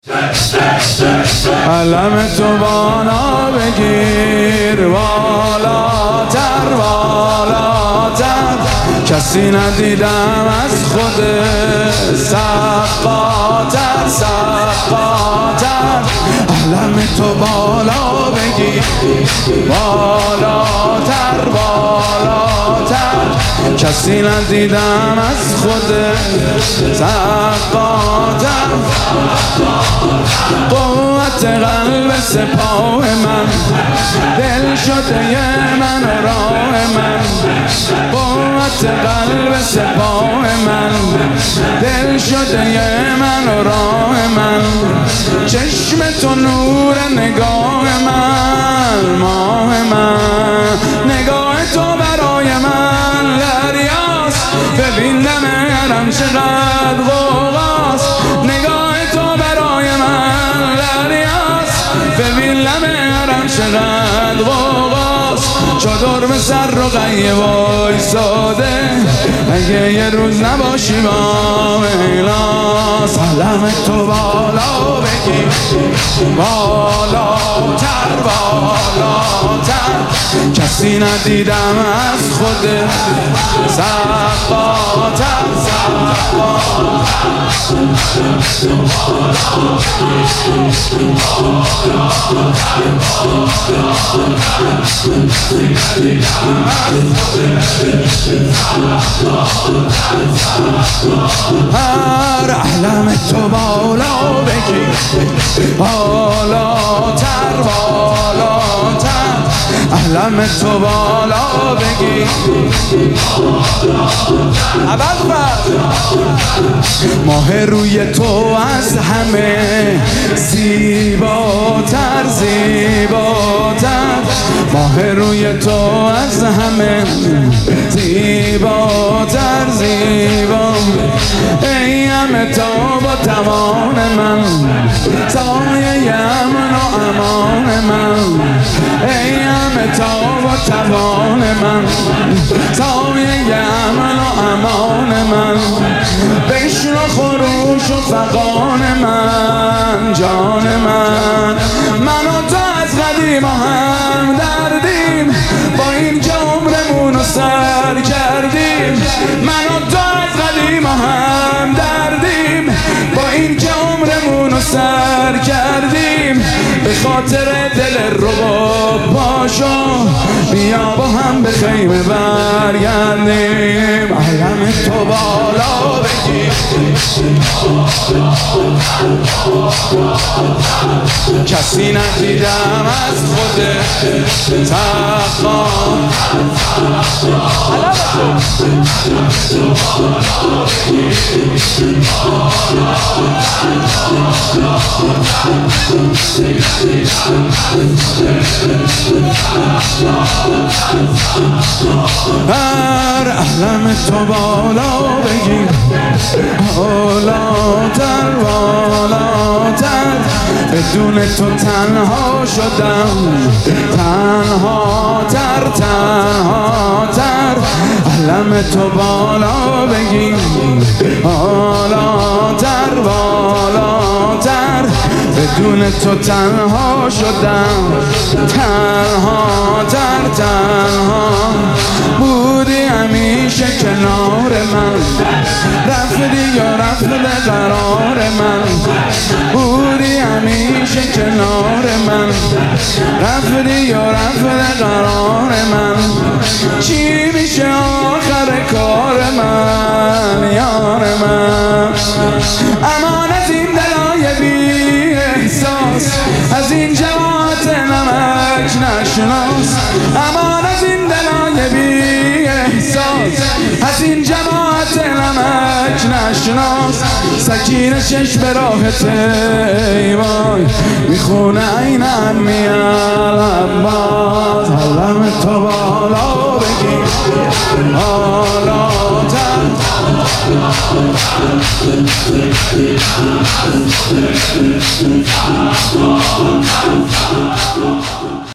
علم تو بالا بگیر، بالاتر بالاتر، کسی ندیدم از خود سقاتر سقاتر. علم تو بالا بگیر، بالاتر بالاتر، کسی ندیدم از خود سقاتر. قوت قلب سپاه من، دل شده من و راه من. قوت قلب سپاه من، دل شده من و راه من. چشم تو نور نگاه من، ماه من. نگاه تو برای من دریاست، ببین دم حرم چقدر غوغاست. نگاه تو برای من دریاست، ببین دم حرم چقدر غوغاست. چادر به سر و قیه وایساده، اگه یه روز نباشی با میلاس. علم تو بالا بگیر، بالاتر بالاتر، کسی ندیدم از خود سقاتر هر علم تو بالا بگیر، بالاتر بالاتر، علم تو بالا بگیر. ماه روی تو از همه زیباتر زیباتر، ماه روی تو از همه زیباتر زیبا. ای همه تاب و توان من، سایه امن و امان من. ای همه تاب و توان من، سایه امن و امان من. بشنو خروش و فغان من، جان من. من و تو از قدیم هم دردیم، با این که عمرمون رو سر کردیم. من و تو از قدیم هم دردیم، با این که عمرمون رو سر کردیم. به خاطر دل رباب پاشو، بیا با هم به خیمه برگردیم. علم تو بالا بگیر، کسی ندیدم از خود سقاتر. هر علم تو بالا بگیر، بالاتر بالاتر، بدون تو تنها شدم، تنها تر تنها تر. علم تو بالا بگیر، بالاتر بالاتر، بدون تو تنها شدم، تنها تر تنها. بودی همیشه کنار من، رفتی یا رفت قرار من. بودی همیشه کنار من، رفتی یا رفت قرار من. چی میشه آخر کار من، یار من؟ امان از این دلای بی احساس، از این جوات نمک نشناس. امان از این دلای بی احساس، از این جماعت نمک نشناس. سکینه چشم به راحت ایوان، میخونه این امی العباس. علم تو بالا بگیر، بالاتر.